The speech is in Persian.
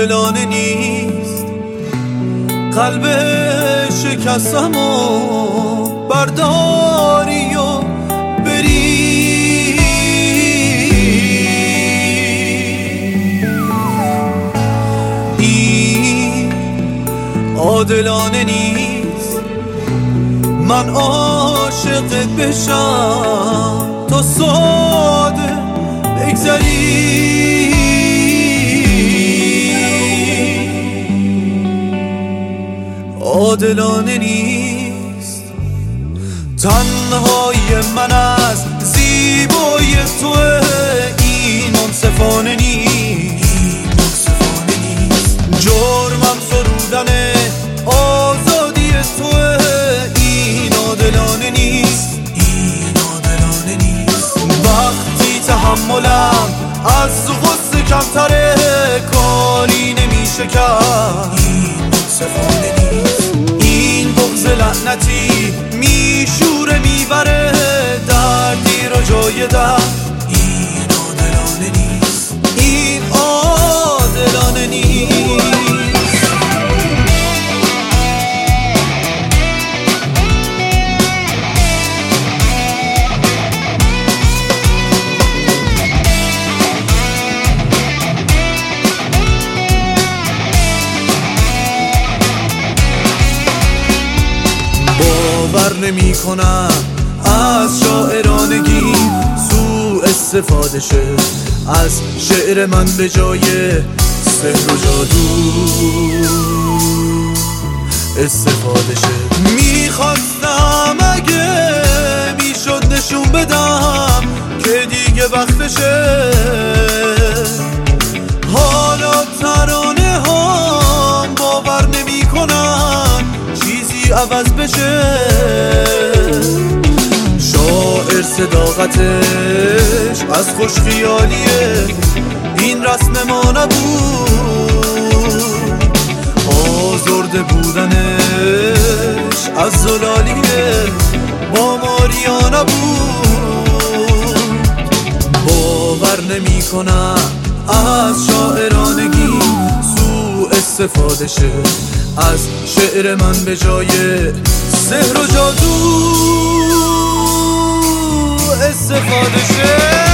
عادلانه نیست. قلب شکستمو برداری و بری. این عادلانه نیست من عاشقت بشم تو ساده بگذری. عادلانه نیست تنهای من از زیبای توه. این منصفانه نیست. جرمم سرودن آزادی توه. این عادلانه نیست. وقتی تحملم از غصه کمتره کاری نمیشه کرد. این بغض لعنتی میشوره میبره دردی رو جای درد. این عادلانه نیست. این عادلانه نیست. باور نمی کنم از شاعرانگی سوء استفاده شه از شعر من به جای سحر و جادو استفاده شه. میخواستم اگه میشد نشون بدم که دیگه وقتشه. حالا ترانه هم باور نمی کنن چیزی عوض بشه. شاعر صداقتش از خوش خیالیه این رسم ما نبود. آزرده بودنش از زلالیه با ماریا نبود. باور نمی کنم از شاعرانگی سوء استفاده شه از شعر من به جای سحر و جادو استفاده شه.